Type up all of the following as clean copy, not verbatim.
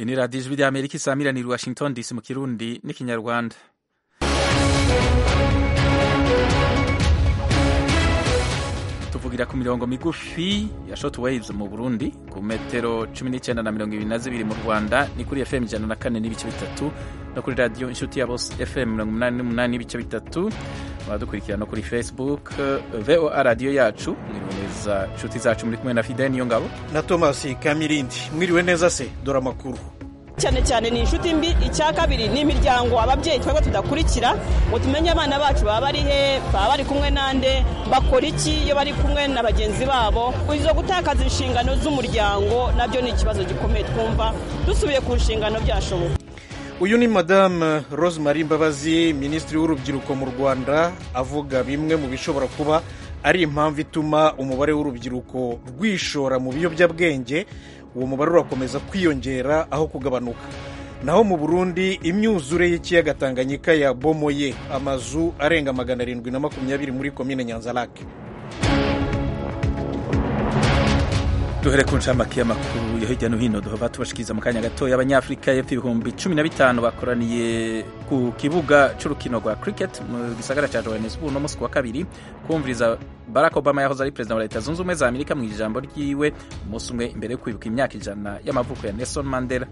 Ini radiyo ijwi rya Amerika isamiraniye Washington DC mu Kirundi n'ikinyarwanda. Tuvugira ku mirongo migufi ya shortwaves mu Burundi ku metero 19 na 22 mu Rwanda, ni kuri FM 104 n'ibice bitatu, no kuri radio inshuti ya Bose FM 88 n'ibice bitatu. Badukurikirana kuri Facebook VOA radio yacu. Mwiriwe neza inshuti zacu, muri kumwe na Fidel Niyongabo na Thomas Kamirindi. Mwiriwe neza se, dora makuru. Cyane cyane ni inshuti mbi. Icya kabiri ni imiryango, ababyeyi twebwe tudakurikira ngo tumenye abana bacu baba bari he, baba bari kumwe nande, bakora iki iyo bari kumwe na bagenzi babo. Izo gutakaza inshingano z'umuryango nabyo ni ikibazo gikomeye, twumva dusubiye ku nshingano byashoboka. Uyu ni Madame Rosemary Mbabazi, Minisitiri w'Urubyiruko mu Rwanda, avuga bimwe mu bishobora kuba ari impamvu ituma umubare w'urubyiruko rwishora mu biyobyabwenge. Uwo mubare urakomeza kwiyongera aho kugabanuka. Naho mu Burundi, imyuzure y'ikiyaga Tanganyika ya bomoye amazu arenga 720 muri komine Nyanza-Lac. Duhere ku ncamake y'amakuru yo hirya no hino duhava tubashikiza mu kanya gato. Abanyafrika y'epfo 15,000 bakoraniye ku kibuga c'urukino rwa cricket mu gisagara ca Johannesburg no musi wa kabiri kumviriza Barack Obama yahoze ari president wa Leta Zunze Ubumwe za Amerika mu ijambo ryiwe umunsi umwe imbere yo kwibuka imyaka 100 y'amavuko ya Nelson Mandela.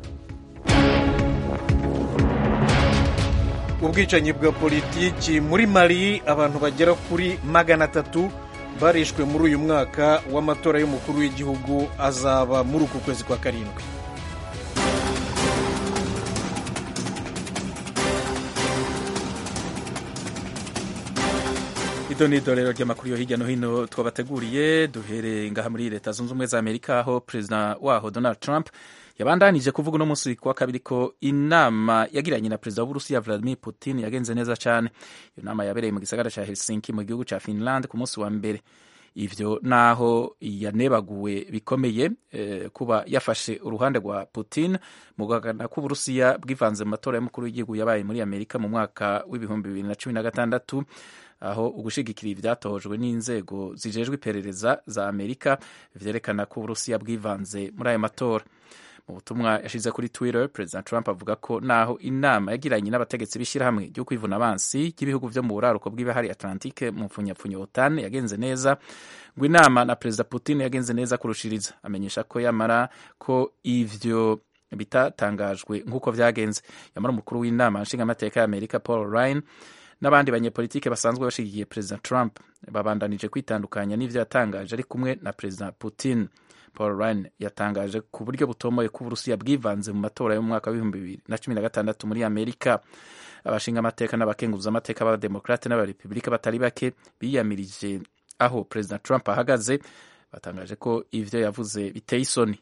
Ubwicanyi bwa politiki muri Mali, abantu bagera kuri 300 barishwe muri uyu mwaka w'amatora y'umukuru w'igihugu azaba muri uku kwezi kwa karindwi. Ito ni idorero ry'amakuru yo hirya no hino twabateguriye. Duhere ngaha muri Leta Zunze Ubumwe za Amerika, aho Perezida waho Donald Trump yabandanije kuvuga no munsi kwa kabiri ko inama yagiranye na Perezida w'Uburusiya Vladimir Putin yagenze neza cyane. Iyo nama yabereye mu gisagara ca Helsinki mu gihugu ca Finland ku munsi wa mbere. Ivyo naho yanebaguwe bikomeye kuba yafashe uruhande rwa Putin mu guhakana ko Uburusiya bwivanze mu matora y'umukuru w'igihugu yabaye muri Amerika mu mwaka w'ibihumbi 2016, aho ugushigikira ivyatohojwe n'inzego zijejwe iperereza za Amerika vyerekana ko Uburusiya bwivanze muri ayo matora. Mu butumwa yashize kuri Twitter, President Trump avuga ko naho inama yagiranye n'abategetsi b'ishirahamwe ryo kwivuna abansi ry'ibihugu vyo mu buraruko bw'ibahari Atlantique mu mfunyapfunyo OTAN yagenze neza, ngo inama na President Putin yagenze neza kurushiriza. Amenyesha ko yamara ko ivyo bitatangajwe nk'uko vyagenze. Yamara umukuru w'inama nshingamateka ya Amerika Paul Ryan n'abandi banyepolitike basanzwe bashigikiye President Trump babandanije kwitandukanya n'ivyo yatangaje ari kumwe na President Putin. Paul Ryan yatangaje ku buryo butomoye ko Uburusiya bwivanze mu matora yo mu mwaka wa 2016 muri Amerika. Abashinga amateka n'abakenguza amateka b'abademokrate n'abarepublika batari bake biyamirije aho President Trump ahagaze, batangaje ko ivyo yavuze biteye isoni.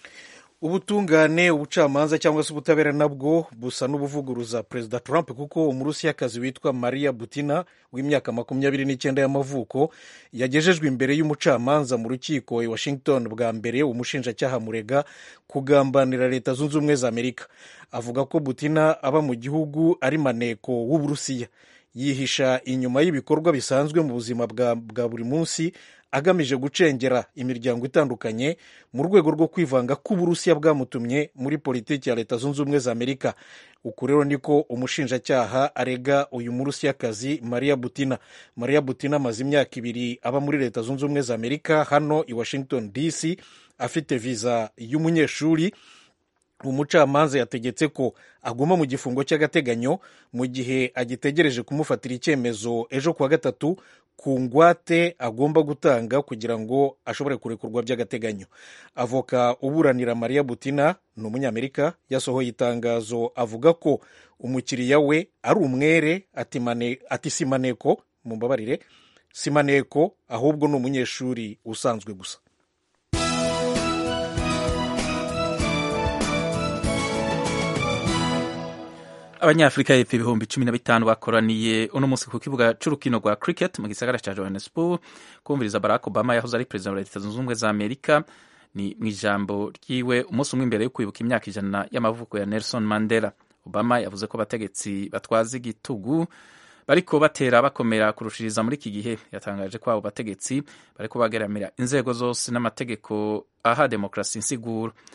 Ubutungane, ubucamanza cyangwa se ubutabera nabwo busa n'ubuvuguruza Perezida Trump, kuko Umurusiyakazi witwa Maria Butina w'imyaka 29 y'amavuko yagejejwe imbere y'umucamanza mu rukiko i Washington bwa mbere. Umushinjacyaha murega kugambanira Leta Zunze Ubumwe za Amerika. Avuga ko Butina aba mu gihugu ari maneko w'Uburusiya, yihisha inyuma y'ibikorwa bisanzwe mu buzima bwa buri munsi agamije gucengera imiryango itandukanye mu rwego rwo kwivanga k'Uburusiya bwamutumye muri politiki ya Leta Zunze Ubumwe za Amerika. Uku rero niko umushinjacyaha arega uyu Murusiyakazi Maria Butina. Maria Butina amaze imyaka 2 aba muri Leta Zunze Ubumwe za Amerika hano i Washington DC, afite viza y'umunyeshuri. Umucamanza yategetse ko aguma mu gifungo cy'agateganyo mu gihe agitegereje kumufatira icyemezo ejo kuwa gatatu ku ngwate agomba gutanga kugira ngo ashobore kurekurwa by'agateganyo. Avoka uburanira Maria Butina ni umunyamerika, yasohoye itangazo avuga ko umukiriya we ari umwere, ati simaneko, mumbabarire, simaneko ahubwo ni umunyeshuri usanzwe gusa. Abanyafrika y'epfo 15,000 bakoraniye uno munsi ku kibuga c'urukino rwa cricket mu gisagara ca Johannesburg kumviriza Barack Obama yahoze ari president wa Leta Zunze Ubumwe za Amerika. Ni mwijambo ryiwe umunsi umwe imbere yo kwibuka imyaka 100 y'amavuko ya Nelson Mandela. Obama yavuze ko abategetsi batwaza igitugu bariko batera bakomera kurushiriza muri iki gihe. Yatangaje ko abo bategetsi bariko bageramira inzego zose n'amategeko aha demokrasi insiguro.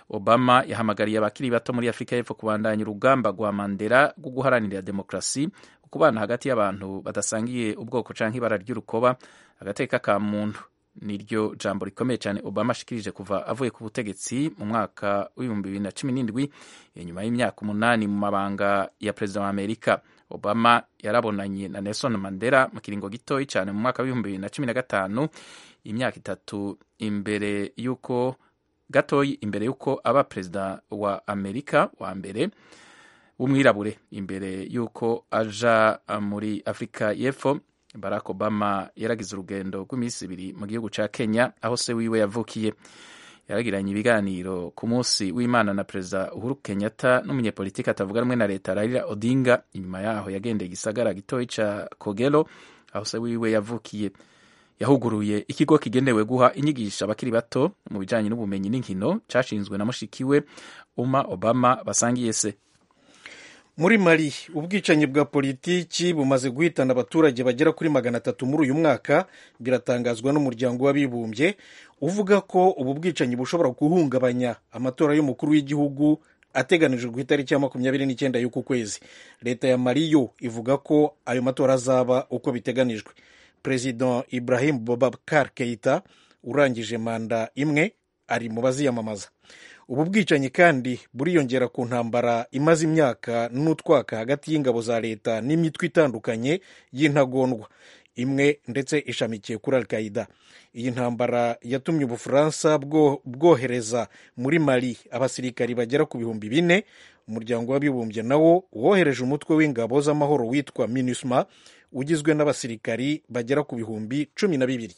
Obama yahamagariye abakiri bato muri Afrika y'Epfo kubandanya urugamba rwa Mandela rwo guharanira demokrasi, ukubana hagati y'abantu badasangiye ubwoko canke ibara ry'urukoba, agateka ka muntu. Niryo jambo rikomeye cyane Obama ashikirije kuva avuye ku butegetsi mu mwaka w'2017 inyuma y'imyaka 8 mu mabanga ya perezida wa Amerika. Obama yarabonanye na Nelson Mandela mu kiringo gitoyi cyane mu mwaka w'2015, imyaka 3 imbere yuko aba perezida wa Amerika wa mbere w'umwirabure, imbere yuko aja muri Afrika y'Epfo. Barack Obama yaragize urugendo rw'iminsi 2 mu gihugu ca Kenya aho se wiwe yavukiye. Yaragiranye ibiganiro ku munsi w'Imana na perezida Uhuru Kenyatta n'umunyepolitiki atavuga rumwe na leta Raila Odinga. Inyuma yaho yagendeye igisagara gitoyi ca Kogelo aho se wiwe yavukiye. Yahuguruye ikigo kigenewe guha inyigisho abakiri bato mu bijanye n'ubumenyi n'inkino cashinzwe na mushikiwe Uma Obama basangiye se. Muri Mali, ubwicanyi bwa politiki bumaze guhitana abaturage bagera kuri 300 muri uyu mwaka, biratangazwa n'umuryango w'abibumbye uvuga ko ubu bwicanyi bushobora guhungabanya amatora y'umukuru w'igihugu ateganijwe ku itariki ya 29 y'uku kwezi. Leta ya Mali yo ivuga ko ayo matora azaba uko biteganijwe. President Ibrahim Boubacar Keita urangije manda imwe ari mu baziyamamaza. Ubu bwicanyi kandi buriyongera ku ntambara imaze imyaka n'utwaka hagati y'ingabo za leta n'imitwe itandukanye y'intagondwa, imwe ndetse ishamikiye kuri Al-Qaeda. Iyi ntambara yatumye Ubufaransa bwohereza muri Mali abasirikari bagera ku 4,000. Umuryango w'abibumbye nawo wohereje umutwe w'ingabo z'amahoro witwa MINUSMA ugizwe n'abasirikari bagera ku 12,000.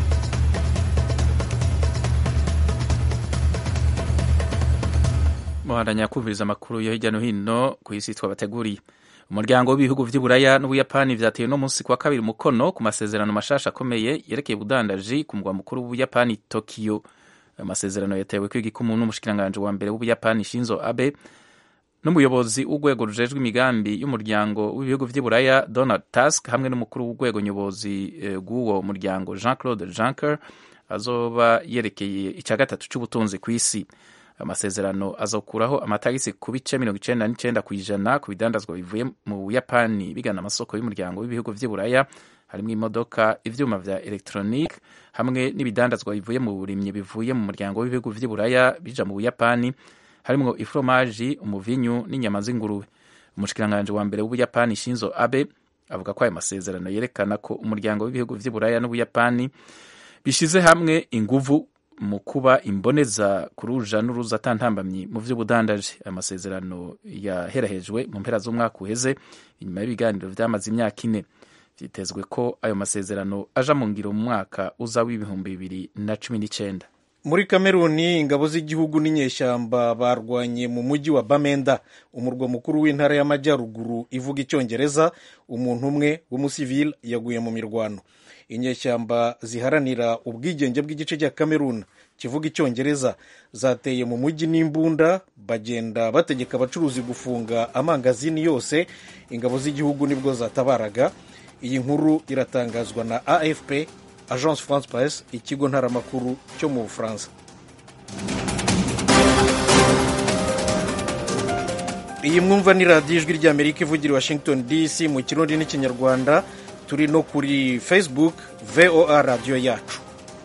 Muhandanya kumviriza amakuru yo hirya no hino ku isi twabateguriye. Umuryango w'ibihugu vy'Iburaya n'Ubuyapani vyateye no munsi kwa kabiri umukono ku masezerano mashasha akomeye yerekeye ubudandaji ku mugwa mukuru w'Ubuyapani Tokyo. Amasezerano yatewe kw'igikumu n'umushikiranganje wa mbere w'Ubuyapani Shinzo Abe n'umuyobozi w'urwego rujejwe imigambi y'umuryango w'ibihugu vy'Iburaya Donald Tusk hamwe n'umukuru w'urwego nyobozi bw'uwo muryango Jean-Claude Juncker azoba yerekeye ica gatatu c'ubutunzi kw'isi. Amasezerano azokuraho amatagisi ku bice 99% ku bidandazwa bivuye mu Buyapani bigana amasoko y'umuryango w'ibihugu vy'Iburaya, harimo imodoka, ivyuma vya electronic hamwe n'ibidandazwa bivuye mu burimyi bivuye mu muryango w'ibihugu vy'Iburaya bija mu Buyapani, harimo ifromaji, umuvinyu n'inyama z'ingurube. Umushikiranganje wa mbere w'Ubuyapani Shinzo Abe avuga ko ayo masezerano yerekana ko umuryango w'ibihugu vy'Iburaya n'Ubuyapani bishize hamwe inguvu mu kuba imboneza kuruja n'uruza atantambamye mu vy'ubudandaji. Amasezerano yaherahejwe mu mpera z'umwaka uheze inyuma y'ibiganiro vyamaze imyaka 4. Vyitezwe ko ayo masezerano aja mu ngiro mu mwaka uza w'2019. Muri Kameruni, ingabo z'igihugu n'inyeshyamba barwanye mu mujyi wa Bamenda, umurwa mukuru w'intara y'amajyaruguru ivuga icyongereza. Umuntu umwe w'umusivili yaguye mu mirwano. Inyeshyamba ziharanira ubwigenge bw'igice cya Kamerun kivuga icyongereza zateye mu mujyi n'imbunda, bagenda bategeka abacuruzi gufunga amangazini yose. Ingabo z'igihugu nibwo zatabaraga. Iyi nkuru iratangazwa na AFP, Agence France Presse, ikigo ntaramakuru cyo mu Bufaransa. Iyi mwumva ni radiyo ijwi ry'Amerika ivugira Washington DC mu Kirundi n'Ikinyarwanda. Turi no kuri Facebook VOA Radio yacu.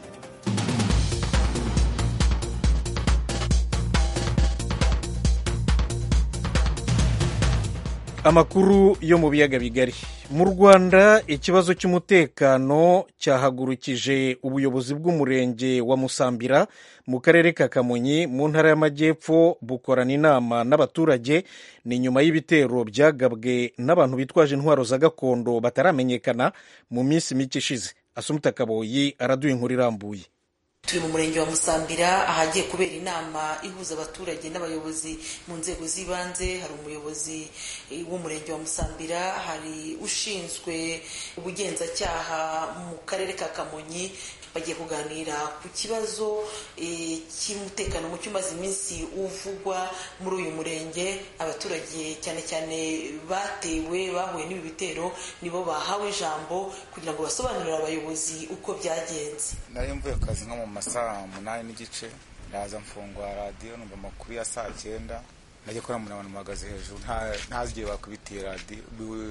Amakuru yo mu biyaga bigari. Mu Rwanda, ikibazo cy'umutekano cyahagurukije ubuyobozi bw'umurenge wa Musambira mu karere ka Kamonyi mu ntara y'Amajyepfo bukorana inama n'abaturage. Ni nyuma y'ibitero byagabwe n'abantu bitwaje intwaro za gakondo bataramenyekana mu minsi mike ishize. Asumta Kaboyi araduha inkuru irambuye. Turi mu murenge wa Musambira ahagiye kubera inama ihuza abaturage n'abayobozi mu nzego z'ibanze. Hari umuyobozi w'umurenge wa Musambira, hari ushinzwe ubugenzacyaha mu karere ka Kamonyi. Bagiye kuganira ku kibazo cy'umutekano muke umaze iminsi uvugwa muri uyu murenge. Abaturage cyane cyane batewe bahuye n'ibi bitero nibo bahawe ijambo kugira ngo basobanurire abayobozi uko byagenze. Nari mvuye akazi nko mu masaha 8:30 ndaza mfungwa radiyo numva amakuru ya saa 9 najya kora mu abantu magaze hejuru ntazi igihe bakubitiye radiyo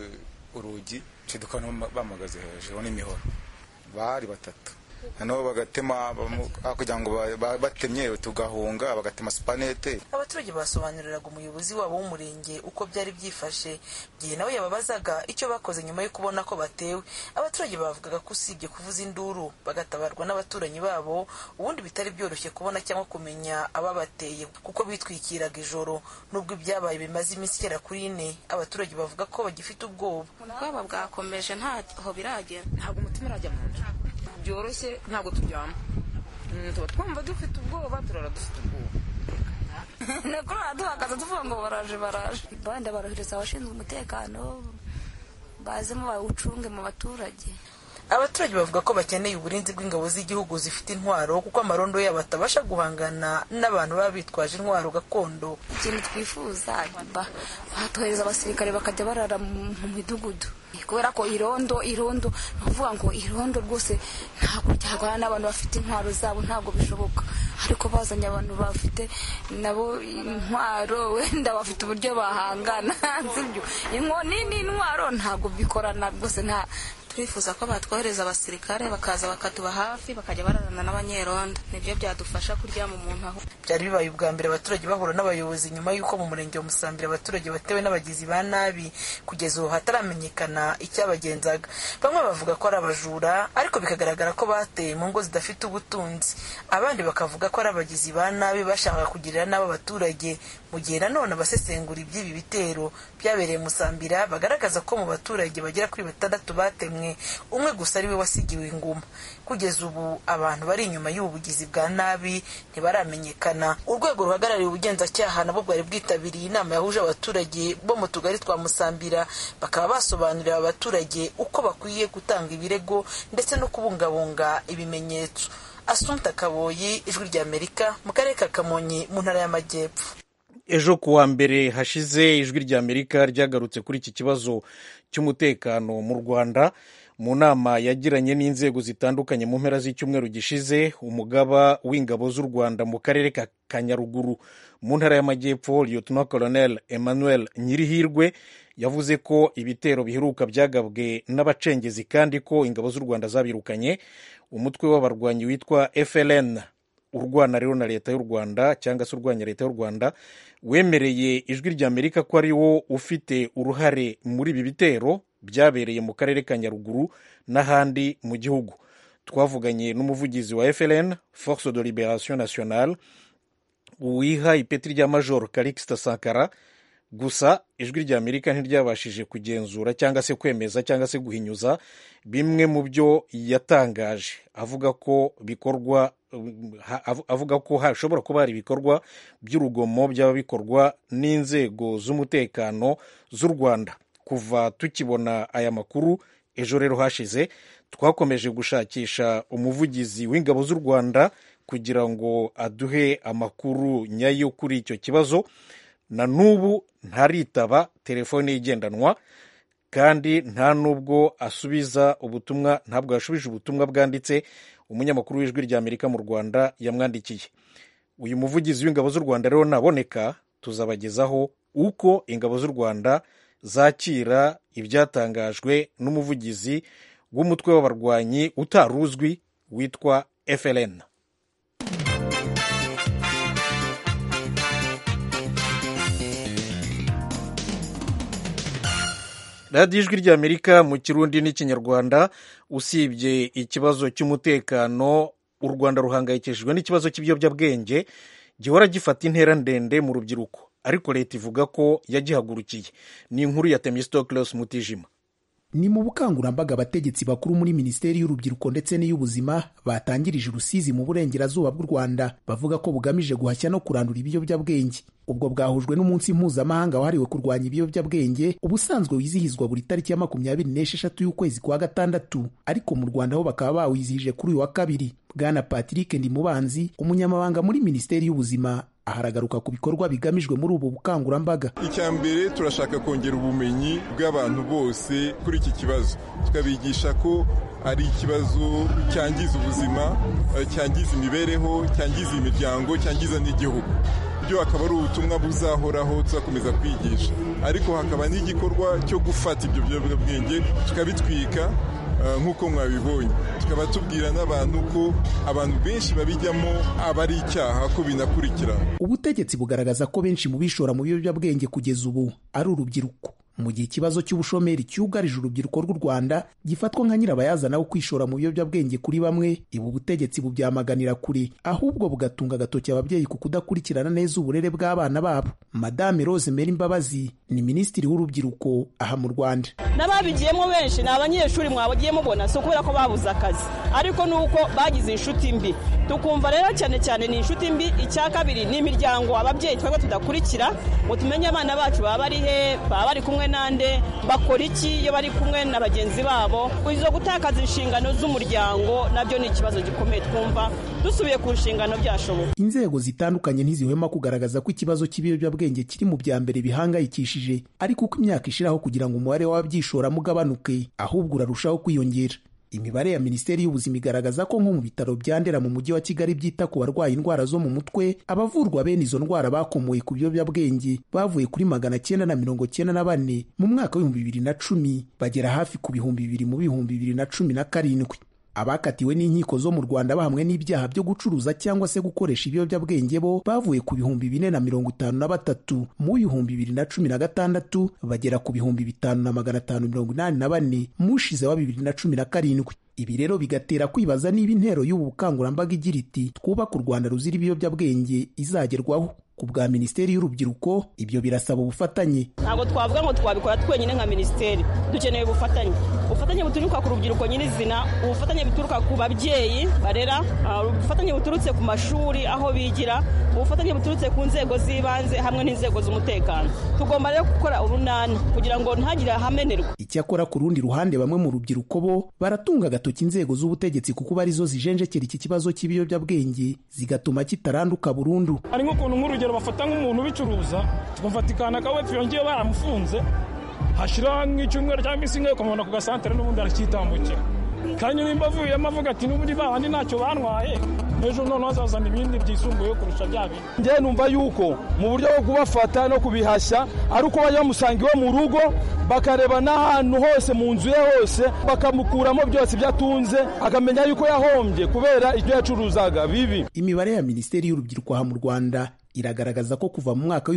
urugi cidukana bamagaze hejuru n'imihoro bari batatu hano bagatema kugira ngo batemye tugahunga bagatema spanete. Abaturage basobanuriraga umuyobozi wabo w'umurenge uko byari byifashe gihe nawe yababazaga icyo bakoze nyuma yo kubona ko batewe. Abaturage bavugaga ko usibye kuvuza induru bagatabarwa n'abaturanyi babo ubundi bitari byoroshye kubona cyangwa kumenya ababateye kuko bitwikiraga ijoro. Nubwo ibyabaye bimaze iminsi igera kuri 4 abaturage bavuga ko bagifite ubwoba. Ubwoba bwakomeje ntaho biragera, ntabwo umutima urajya mu nda byoroshye, ntabwo turyama, tuba twumva dufite ubwoba, turara dufite ubwoba. nako duhagaze tuvuga ngo baraje bandi barohereza abashinzwe umutekano bazemo bawucunge mu baturage. Abaturage bavuga ko bakeneye uburinzi bw'ingabo z'igihugu zifite intwaro kuko amarondo yabo atabasha guhangana n'abantu baba bitwaje intwaro gakondo. Ikintu twifuza batohereza abasirikare bakajya barara mu midugudu kubera ko irondo bavuga ngo irondo rwose ntabwo ryagwana n'abantu bafite intwaro zabo, ntabwo bishoboka. Ariko bazanye abantu bafite nabo intwaro wenda bafite uburyo bahangana sibyo inkoni n'intwaro ntabwo bikorana rwose. Nta twifuza ko batwohereza abasirikare bakaza bakatuba hafi bakajya bararana n'abanyerondo, nibyo byadufasha kuryama umuntu aho. Byari bibaye ubwa mbere abaturage bahura n'abayobozi nyuma y'uko mu murenge wa Musambira abaturage batewe n'abagizi ba nabi kugeza ubu hataramenyekana icyabagenzaga. Bamwe bavuga ko ari abajura ariko bikagaragara ko bateye mu ngo zidafite ubutunzi, abandi bakavuga ko ari abagizi ba nabi bashaka kugirira n'abo abaturage. Mu gihe nanone abasesengura iby'ibi bitero byabereye Musambira bagaragaza ko mu baturage bagera kuri 6 batemwe, umwe gusa ari we wasigiwe inguma. Kugeza ubu abantu bari inyuma y'ubugizi bwa nabi ntibaramenyekana. Urwego ruhagarariye ubugenzacyaha nabo bwari bwitabiriye inama yahuje abaturage bo mu tugari twa Musambira bakaba basobanurira abaturage uko bakwiye gutanga ibirego ndetse no kubungabunga ibimenyetso. Assunta Kaboyi, Ijwi ry'Amerika, mu karere ka Kamonyi mu ntara y'Amajyepfo. Ejo kuwa mbere hashize Ijwi ry'Amerika ryagarutse kuri iki kibazo cy'umutekano mu Rwanda mu nama yagiranye n'inzego zitandukanye mu mpera z'icyumweru gishize. Umugaba w'ingabo z'u Rwanda mu karere ka Nyaruguru mu ntara y'Amajyepfo Lieutenant Colonel Emmanuel Nyirihirwe yavuze ko ibitero biheruka byagabwe n'abacengezi kandi ko ingabo z'u Rwanda zabirukanye. Umutwe w'abarwanyi witwa FLN urwana rero na leta y'u Rwanda cyangwa se urwanya leta y'u Rwanda wemereye Ijwi ry'Amerika ko ari wo ufite uruhare muri ibi bitero byabereye mu karere ka Nyaruguru n'ahandi mu gihugu. Twavuganye n'umuvugizi wa FLN Force de Libération Nationale uwiha ipeti rya Major Calixte Sankara, gusa Ijwi ry'Amerika ntiryabashije kugenzura cyangwa se kwemeza cyangwa se guhinyuza bimwe mu byo yatangaje, avuga ko hashobora kuba hari ibikorwa by'urugomo byaba bikorwa n'inzego z'umutekano z'u Rwanda. Kuva tukibona aya makuru ejo rero hashize twakomeje gushakisha umuvugizi w'ingabo z'u Rwanda kugira ngo aduhe amakuru nyayo kuri icyo kibazo. Na n'ubu ntaritaba telefone igendanwa kandi nta nubwo asubiza ubutumwa, ntabwo yashubije ubutumwa bwanditse umunyamakuru w'Ijwi ry'Amerika mu Rwanda yamwandikiye. Uyu muvugizi w'ingabo z'u Rwanda rero naboneka tuzabagezaho uko ingabo z'u Rwanda zakira ibyatangajwe n'umuvugizi w'umutwe w'abarwanyi utaruzwi witwa FLN. radiyo Ijwi ry'Amerika mu Kirundi n'Ikinyarwanda. Usibye ikibazo cy'umutekano, u Rwanda ruhangayikishijwe n'ikibazo cy'ibiyobyabwenge gihora gifata intera ndende mu rubyiruko, ariko leta ivuga ko yagihagurukiye. Ni inkuru ya Themistocles Mutijima. Ni mu bukangurambaga abategetsi bakuru muri Minisiteri y'Urubyiruko ndetse n'iy'Ubuzima batangirije i Rusizi mu burengerazuba bw'u Rwanda, bavuga ko bugamije guhashya no kurandura ibiyobyabwenge. Ubwo bwahujwe n'umunsi mpuzamahanga wahariwe kurwanya ibiyobyabwenge, ubusanzwe wizihizwa buri tariki ya 26 y'ukwezi kwa gatandatu, ariko mu Rwanda ho bakaba bawizihije kuri uyu wa kabiri. Bwana Patrick Ndimubanzi, umunyamabanga muri Minisiteri y'Ubuzima, aharagaruka ku bikorwa bigamijwe muri ubu bukangurambaga. Icya mbere turashaka kongera ubumenyi bw'abantu bose kuri iki kibazo, tukabigisha ko ari ikibazo cyangiza ubuzima, cyangiza imibereho, cyangiza imiryango, cyangiza n'igihugu. Ibyo akaba ari ubutumwa buzahoraho tuzakomeza kwigisha, ariko hakaba n'igikorwa cyo gufata ibyo biyobyabwenge tukabitwika nk'uko mwabibonye, tukaba tubwira n'abantu ko abantu benshi babijyamo aba ari icyaha ko binakurikirana. Ubutegetsi bugaragaza ko benshi mu bishora mu biyobyabwenge kugeza ubu ari urubyiruko, mu gihe ikibazo cy'ubushomeri cyugarije urubyiruko rw'u Rwanda gifatwa nka nyirabayazana wo kwishora mu biyobyabwenge kuri bamwe. Ibu butegetsi bubyamaganira kure, ahubwo bugatunga agatoki ababyeyi ku kudakurikirana neza uburere bw'abana babo. Madame Rose Mary Mbabazi ni minisitiri w'urubyiruko aha mu Rwanda. N'ababigiyemo benshi ni abanyeshuri mwabagiye mubona, so kubera ko babuze akazi, ariko nuko bagize inshuti mbi. Tukumva rero cyane cyane ni inshuti mbi. Icya kabiri ni imiryango ababyeyi twebwe tudakurikira ngo tumenye abana bacu baba bari he, baba bari kumwe nande, bakora iki iyo bari kumwe na bagenzi babo. Izo gutakaza inshingano z'umuryango nabyo ni ikibazo gikomeye. Twumva dusubiye ku nshingano byashoboka. Inzego zitandukanye ntizihwema kugaragaza ko ikibazo cy'ibiyobyabwenge kiri mu bya mbere bihangayikishije, ariko uko imyaka ishiraho kugira ngo umubare w'ababyishoramo ugabanuke, ahubwo urarushaho kwiyongera. Imibare ya Minisiteri y'Ubuzima igaragaza ko nko mu bitaro bya Ndera mu mujyi wa Kigali byita ku barwaye indwara zo mu mutwe, abavurwa bene izo ndwara bakomoye ku biyobyabwenge bavuye kuri 994 mu mwaka wa 2010 bagera hafi ku 2,000 mu 2017. Abakatiwe n'inkiko zo mu Rwanda bahamwe n'ibyaha byo gucuruza cyangwa se gukoresha ibiyobyabwenge bo bavuye ku 453 mu 2016 bagera ku 5,584 mushize wa 2017. Ibi rero bigatera kwibaza niba intero y'ubu bukangurambaga igira iti twubaka u Rwanda ruzira ibiyobyabwenge izagerwaho. Ku bwa Minisiteri y'Urubyiruko ibyo birasaba ubufatanye. Ntabwo twavuga ngo twabikora twenyine nka minisiteri, dukeneye ubufatanye. Ubufatanye buturuka ku rubyiruko nyirizina, ubufatanye buturuka ku babyeyi barera, ubufatanye buturutse ku mashuri aho bigira, ubufatanye buturutse ku nzego z'ibanze hamwe n'inzego z'umutekano. Tugomba rero gukora urunana kugira ngo ntagire hamenerwa. Icyakora ku rundi ruhande bamwe mu rubyiruko bo baratunga agatoki inzego z'ubutegetsi kuko barizo zijenjekera iki kibazo cy'ibiyobyabwenge zigatuma kitaranduka burundu. Ari nk'ukuntu nk'urugero bafata nk'umuntu bicuruza, tugafatikana kawe tuyongeye baramufunze, hashira nk'icyumweru cyangwa iminsi imwe ukamubona ku gasantere n'ubundi aracyitambukira. Kandi nimba avuyemo avuga ati n'ubundi babandi ntacyo bantwaye, ejo none hazazana ibindi byisumbuyeho kurusha bya bindi. Njye numva yuko mu buryo bwo kubafata no kubihashya ari uko bajya bamusanga iwe mu rugo, bakareba n'ahantu hose mu nzu ye hose, bakamukuramo byose ibyo atunze, akamenya yuko yahombye kubera ibyo yacuruzaga bibi. Imibare ya Minisiteri y'Urubyiruko aha mu Rwanda iragaragaza ko kuva mu mwaka wa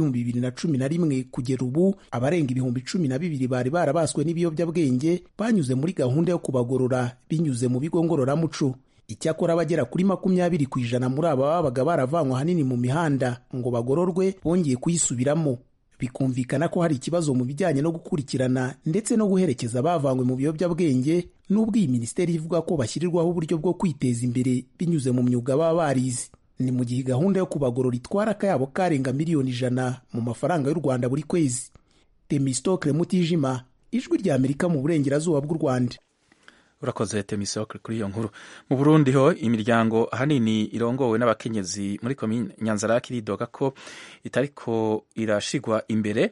2011 kugera ubu abarenga 12,000 bari barabaswe n'ibiyobyabwenge banyuze muri gahunda yo kubagorora binyuze mu bigo ngororamuco. Icyakora abagera kuri 20% muri aba babaga baravanywe hanini mu mihanda ngo bagororwe bongeye kuyisubiramo. Bikumvikana ko hari ikibazo mu bijyanye no gukurikirana ndetse no guherekeza abavanywe mu biyobyabwenge, n'ubwo iyi minisiteri ivuga ko bashyirirwaho uburyo bwo kwiteza imbere binyuze mu myuga baba barize. Ni mu gihe gahunda yo kubagorora itwara akayabo karenga miliyoni 100 mu mafaranga y'u Rwanda buri kwezi. Temistokle Mutijima, Ijwi rya Amerika mu burengerazuba bw'u Rwanda. Urakoze Temistokle kuri iyo nkuru. Mu Burundi ho imiryango ahanini irongowe n'abakenyezi muri komine Nyanzarake iridoga ko itariko irashigwa imbere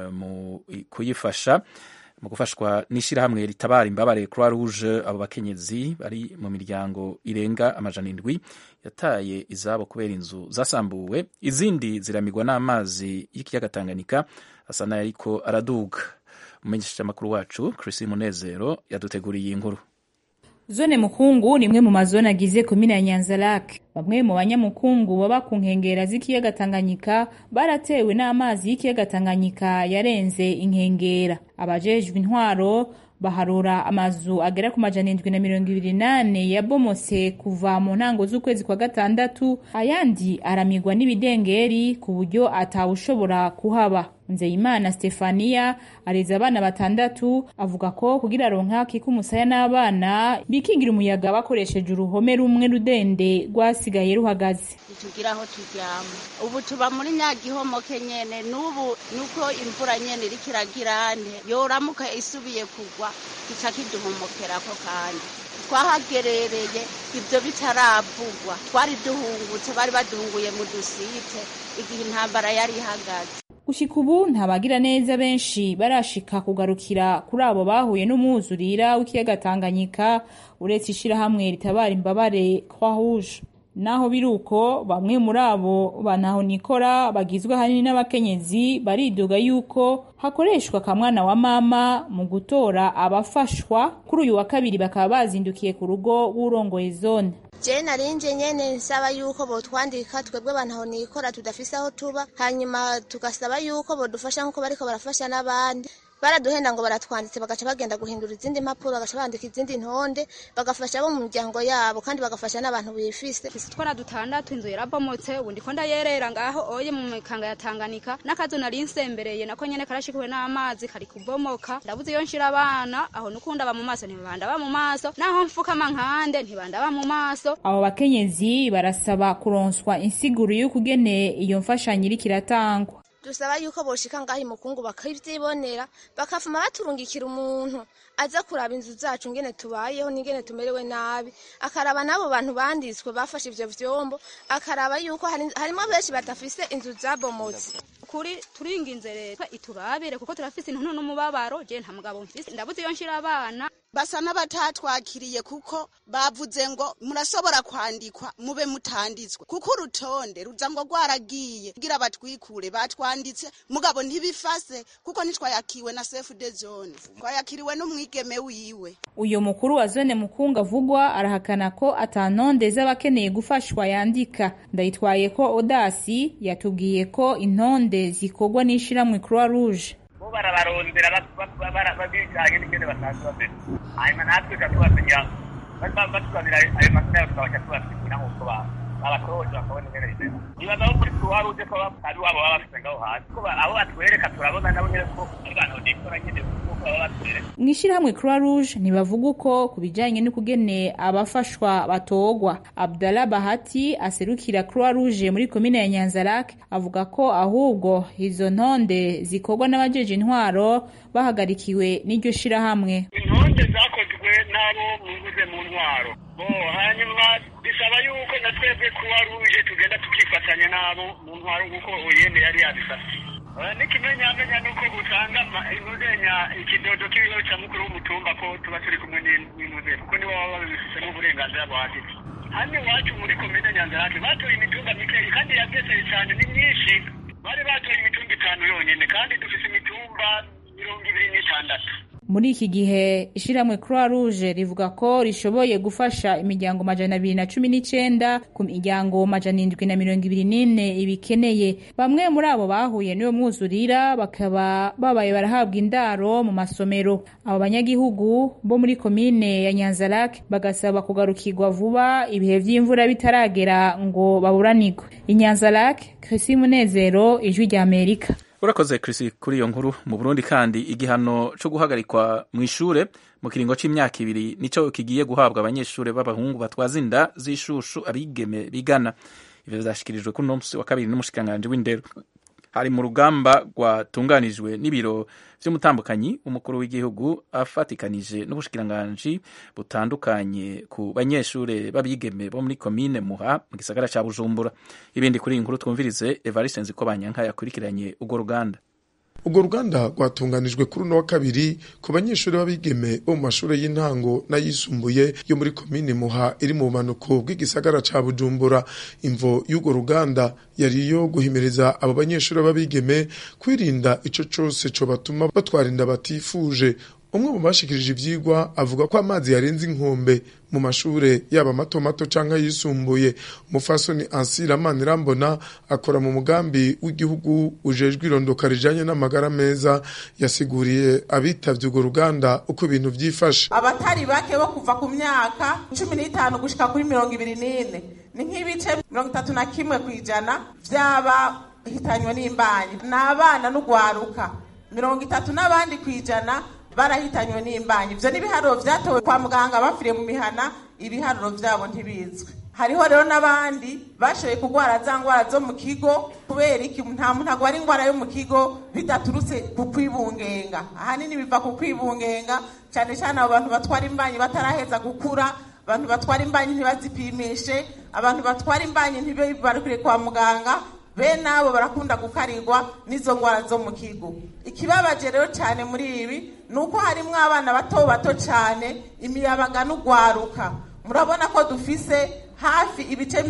mu kuyifasha mu gufashwa n'ishirahamwe ritabara imbabare Croix Rouge. Abo bakenyezi bari mu miryango irenga 700 yataye izabo kubera inzu zasambuwe, izindi ziramigwa n'amazi y'ikiyaga Tanganyika asa n'ariko araduga. Umumenyesha makuru wacu Christine Munezero yaduteguriye inkuru. Zone Mukungu ni imwe mu mazone agize komine ya Nyanzarake. Bamwe mu banyamukungu baba ku nkengera z'ikiyaga Tanganyika baratewe n'amazi y'ikiyaga Tanganyika yarenze inkengera. Abajejwe intwaro baharura amazu agera ku 728 yabomotse kuva mu ntango z'ukwezi kwa gatandatu, ayandi aramigwa n'ibidengeri ku buryo atawushobora kuhaba. Nzeyimana Stefania areza abana 6, avuga ko kugira ronka kikumusaya n'abana bikingira umuyaga bakoresheje uruhome rumwe rudende rwasigaye ruhagaze. Tugira aho turyama ubu tuba muri nyagihomoke nyene, n'ubu nuko imvura nyene irikiragirane yoramuka isubiye kugwa kica kiduhomokerako kandi twahagerereye ibyo bitaravugwa, twari duhungutse, bari baduhunguye mu dusite igihe intambara yari ihagaze. Gushika ubu ntabagira neza benshi barashika kugarukira kuri abo bahuye n'umwuzurira w'ikiyaga Tanganyika uretse ishirahamwe ritabara imbabare Croix Rouge. Naho biruko bamwe muri abo banaho nikora bagizwe hanini n'abakenyezi baridoga yuko hakoreshwa kamwana wa mama mu gutora abafashwa. Kuri uyu wa kabiri bakaba bazindukiye ku rugo w'urongoye zone. Je narinje nyene nsaba yuko botwandika twebwe banaho nikora tudafise aho tuba, hanyuma tugasaba yuko bodufasha nkuko bariko barafasha n'abandi. Baraduhenda ngo baratwanditse bagaca bagenda guhindura izindi mpapuro, bagaca bandika izindi ntonde, bagafasha abo mu muryango yabo kandi bagafasha n'abantu bifise. Twara dutandatu inzu yarabomotse, ubundi ko ndayerera ngaho oye mu mikanga ya Tanganyika, n'akazo nari nsembereye nako nyene karashikuwe n'amazi kari kubomoka. Ndabuze iyo nshira abana aho nukunda ba mu maso ntibanda ba mu maso, naho mfuka mankande ntibanda ba mu maso. Abo bakenyezi barasaba kuronswa insiguro y'ukugene iyo mfashanyo iri kiratangwa. Dusaba yuko boshika ngaho imukungu bakavyibonera, bakafuma baturungikira umuntu aza kuraba inzu zacu ngene tubayeho n'ingene tumerewe nabi, akaraba nabo bantu banditswe bafashe ivyo vyombo, akaraba yuko harimo benshi batafise inzu zabomotse. Kuri turinginze leta iturabire kuko turafise intuntu n'umubabaro, je nta mugabo mfise, ndabuze iyo nshira abana. Basa n'abatatwakiriye kuko bavuze ngo murashobora kwandikwa mube mutanditswe kuko urutonde ruza ngo rwaragiye kugira batwikure, batwanditse mugabo ntibifase kuko nitwayakiwe na chef de zone, twayakiriwe n'umwigeme wiwe. Uyo mukuru wa zone Mukunga vugwa arahakana ko atantonde z'abakeneye gufashwa yandika. Ndayitwaye ko Odasi yatubwiye ko intonde zikorwa n'ishiramwe Croix Rouge. Barabarondera babijanye n'ingene basanzwe bafite, hanyuma natwe tukabasinya batubabwira ayo mazina yose tukabaca tubasinyira nk'uko babatoje bakabona ingene bimeze. Nibaza ko kuri Croix Rouge ko ari wabo baba bafise ngaho hasi, ko abo batwereka turabona nabo nyene ko abantu nikora nyene kuko baba batwereka. Mw'ishirahamwe Croix Rouge ntibavuga uko kubijanye n'ukugene abafashwa batogwa. Abdallah Bahati aserukira Croix Rouge muri komine ya Nyanza-Lac avuga ko ahubwo izo ntonde zikorwa n'abajeje intwaro bahagarikiwe n'iryo shirahamwe. Intonde zakozwe n'abo muguze mu ntwaro, hanyuma bisaba yuko na twebwe Croix Rouge tugenda tukifatanya n'abo mu ntwaro kuko uyende yari yabisabye. N'ikimenyamenya nuko gusanga imuzenya ikidodo k'ibiro cya mukuru w'umutumba ko tuba turi kumwe n'imuzenya kuko nibo baba babifisemo uburenganzira buhagije. Hano iwacu muri komine Nyanza-Lac batoye imitumba mikeyi kandi yabyeseye cyane, ni myinshi. Bari batoye imitumba 5 yonyene kandi dufise imitumba 26. Muri iki gihe ishiramwe Croix Rouge rivuga ko rishoboye gufasha imiryango 219 ku miryango 724 ibikeneye. Bamwe muri abo bahuye niyo mwuzurira bakaba babaye barahabwa indaro mu masomero. Abo banyagihugu bo muri komine ya Nyanza-Lac bagasaba kugarukirwa vuba ibihe vy'imvura bitaragera ngo baburanirwe. Inyanza-Lac, Chrisi Munezero, Ijwi rya Amerika. Urakoze Chris kuri iyo nkuru. Mu Burundi kandi igihano cyo guhagarikwa mu ishure mu kiringo c'imyaka 2 nico kigiye guhabwa abanyeshure b'abahungu batwaza inda z'ishushu abigeme bigana. Ivyo vyashikirijwe kuri nomsi wa kabiri n'umushikanganje w'indero. Hari mu rugamba rwatunganijwe n'ibiro vy'umutambukanyi umukuru w'igihugu afatikanije n'ubushikiranganje butandukanye ku banyeshure babigeme bo muri komine Muha mu gisagara ca Bujumbura. Ibindi kuri inkuru twumvirize Evariste Nzikobanyanka yakurikiranye ugo ruganda. Ugo ruganda rwatunganijwe kuri no wa kabiri ku banyeshure babigeme bo mu mashure y'intango n'ayisumbuye yo muri komine Muha iri mu manuko bw'igisagara ca Bujumbura. Imvo y'ugo ruganda yari yo guhimiriza abo banyeshure babigeme kwirinda ico cose co batuma batwarinda batifuje. Umwe mu bashikirije ivyigwa avuga ko amazi yarenze inkombe mu mashure yaba mato mato canka yisumbuye. Umufasoni Ansira Manirambona akora mu mugambi w'igihugu ujejwe irondoka rijanye n'amagara meza, yasiguriye abitavye urwo ruganda uko ibintu vyifashe. Abatari bake bo kuva ku myaka 15 gushika kuri 24 ni nk'ibice 31% vyaba hitanywe n'imbanyi n'abana n'ugwaruka 30 n'abandi kwijana barahitanywe n'imbanyi. Ivyo n'ibiharuro vyatowe kwa muganga bafiriye mu mihana, ibiharuro vyabo ntibizwe. hariho rero n'abandi bashoboye kurwara za ndwara zo mu kigo kubera iki nta muntu agwara indwara yo mu kigo bidaturutse ku kwibungenga. Ahanini biva ku kwibungenga, cyane cyane abo bantu batwara imbanyi bataraheza gukura, abantu batwara imbanyi ntibazipimishe, abantu batwara imbanyi ntibibarukire kwa muganga, bene abo barakunda gukarirwa n'izo ndwara zo mu kigo. Ikibabaje rero cyane muri ibi ni uko harimo abana bato cyane, imiyabaga n'ugwaruka. Murabona ko dufise hafi ibice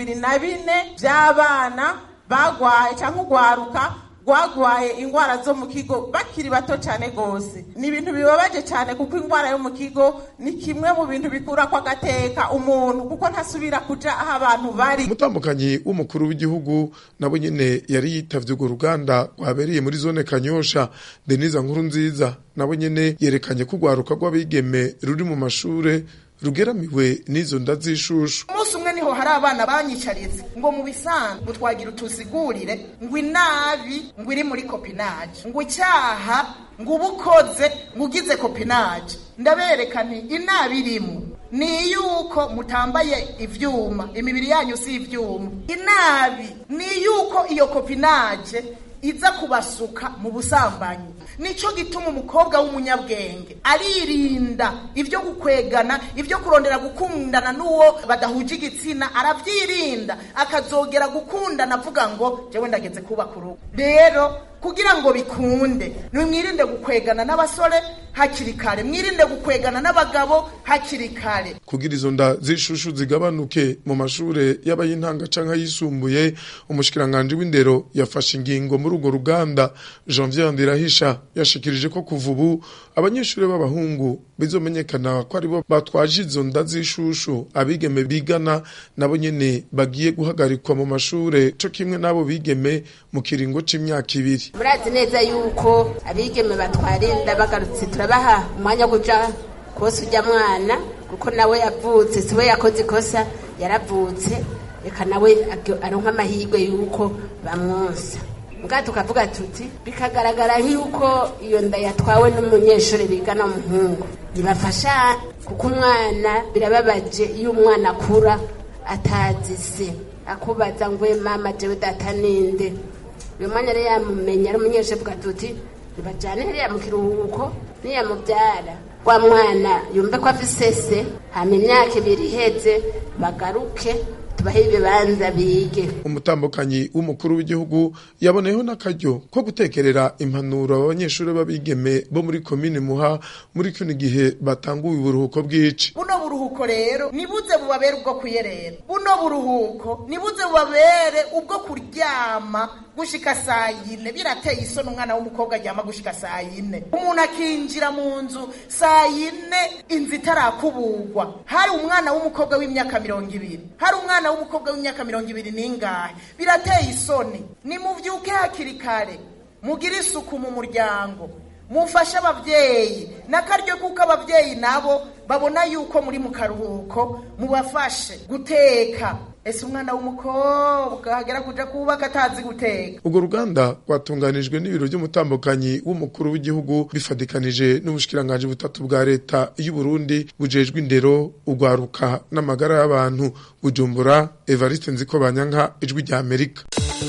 24 by'abana bagwaye cyangwa ugwaruka gwagwaye indwara zo mu kigo bakiri bato cyane gose. Ni ibintu bibabaje cyane kuko indwara yo mu kigo ni kimwe mu bintu bikura kwa gateka umuntu kuko ntasubira kuja aho abantu bari. Umutambukanyi w'umukuru w'igihugu nabo nyene yari yitavye urwo ruganda rwabereye muri zone Kanyosha, Denise Nkurunziza nabo nyene yerekanye ko ugwaruka rw'abigeme ruri mu mashure rugeramiwe n'izo nda z'ishushu. Umunsi umwe niho hari abana banyicarize ngo mu bisanzwe twagira utusigurire ngo inabi ngo iri muri copinage, ngo icyaha ngo ubukoze ngo ugize copinage. Ndabereka nti inabi irimo ni yuko mutambaye ivyuma, imibiri yanyu si ivyuma. Inabi ni yuko iyo copinage iza kubasuka mu busambanyi. Nico gituma umukobwa w'umunyabwenge aririnda ivyo gukwegana, ivyo kurondera gukundana n'uwo badahuje igitsina, aravyirinda akazogera gukundana avuga ngo jewe ndageze kuba kurugo. Rero kugira ngo bikunde mwirinde gukwegana n'abasore hakiri kare, mwirinde gukwegana n'abagabo hakiri kare. Kugira izo nda z'ishushu zigabanuke mu mashure y'abayintanga canka yisumbuye, umushikiranganje w'indero yafashe ingingo muri urwo ruganda. Janvier Ndirahisha yashikirije ko kuva ubu abanyeshuri b'abahungu bizomenyekana ko aribo batwaje izo nda z'ishushu, abigeme bigana nabo nyene bagiye guhagarikwa mu mashure co kimwe nabo bigeme mu kiringo c'imyaka 2. Murazi neza yuko abigeme batwarinda bagarutse turabaha umwanya kuja kose ujya mwana kuko nawe yavutse, siwe yakoze ikosa, yaravutse reka nawe aronka amahirwe yuko bamwonsa. Mbwa tukavuga tuti bikagaragara yuko iyo nda yatwawe n'umunyeshuri bigana umuhungu, nibafasha kuko umwana birababaje iyo umwana akura atazi se, akubaza ngo mama jewe data ninde. Uyu mwanya rero yamumenya ari umunyeshuri avuga tuti nibajane hariya mu kiruhuko niyamubyara wa mwana yumve ko afise se, hama imyaka 2 iheze bagaruke tubahe ibibanza bige. Umutambukanyi w'umukuru w'igihugu yaboneyeho n'akaryo ko gutekerera impanuro abanyeshuri babigeme bo muri komine Muha muri kino gihe batanguye uburuhuko bw'ici. Buno buruhuko rero nibuze bubabere ubwo kuyerera, buno buruhuko nibuze bubabere ubwo kuryama gushika saa 4. Birateye isoni umwana w'umukobwa aryama gushika saa 4, umuntu akinjira mu nzu saa 4 inzu itarakubugwa. Hari umwana w'umukobwa w'imyaka 20, hari umwana w'umukobwa w'imyaka 20 ningahe. Birateye isoni. Ni muvyuke hakiri kare, mugire isuku mu muryango, mufashe abavyeyi nakaryo kuko abavyeyi nabo babona yuko muri mu karuhuko, mubafashe guteka. Ese umwana w'umukobwa hagera kuja kubaka atazi guteka. Urwo ruganda rwatunganijwe n'ibiro by'umutambukanyi w'umukuru w'igihugu bifadikanije n'ubushikiranganje butatu bwa leta y'u Burundi bujejwe indero, ugwaruka n'amagara y'abantu. Bujumbura, Evariste Nzikobanyanka, Ijwi rya Amerika.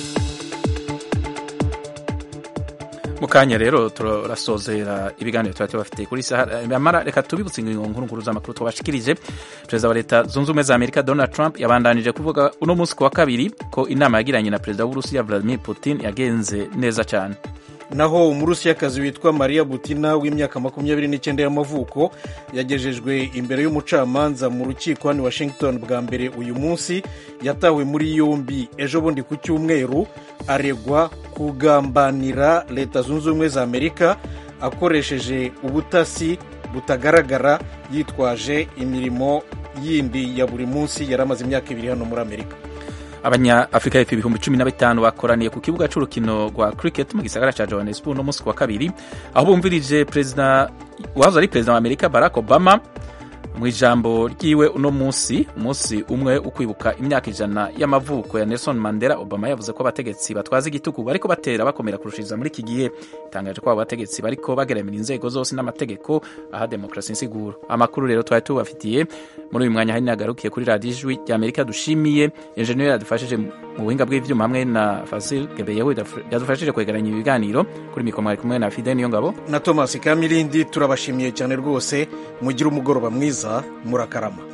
Mukanya rero turasozera ibiganiro twate bafite kuri saha reka tubibutse inkuru z'amakuru twabashikirije. Perezida wa leta zunze ubumwe za Amerika Donald Trump yabandanije kuvuga uno munsi kwa kabiri ko inama yagiranye na perezida w'Urusiya Vladimir Putin yagenze neza cyane. Naho umurusiyakazi witwa Maria Butina w'imyaka 29 y'amavuko yagejejwe imbere y'umucamanza mu rukiko hano Washington bwa mbere uyu munsi. Yatawe muri yombi ejo bundi ku cyumweru, aregwa kugambanira leta zunze ubumwe za Amerika akoresheje ubutasi butagaragara, yitwaje imirimo yindi ya buri munsi yaramaze imyaka 2 hano muri Amerika. Abanya-Afrika y'Epfo 15,000 bakoraniye ku kibuga c'urukino rwa cricket mu gisagara ca Johannesburg no munsi kwa kabiri, aho bumvirije wahoze ari perezida wa Amerika Barack Obama mu ijambo ryiwe uno munsi umwe ukwibuka imyaka 100 y'amavuko ya Nelson Mandela, Obama yavuze ko abategetsi batwaza igitugu bariko batera bakomera kurushiriza muri iki gihe. Itangaje ko abategetsi bariko bageremera inzego zose n'amategeko aha demokrasi insiguro. Amakuru rero twari tubafitiye muri uyu mwanya hari nagarukiye kuri Radio Ijwi ry'Amerika. Dushimiye engineer yadufashije mu buhinga bw'ivyuma hamwe na Fasil Gebeyeho yadufashije kwegeranya ibiganiro. Kuri mikoro mwari kumwe na Fidel Niyongabo na Thomas Kamilindi. Turabashimiye cyane rwose, mugira umugoroba mwiza, murakarama.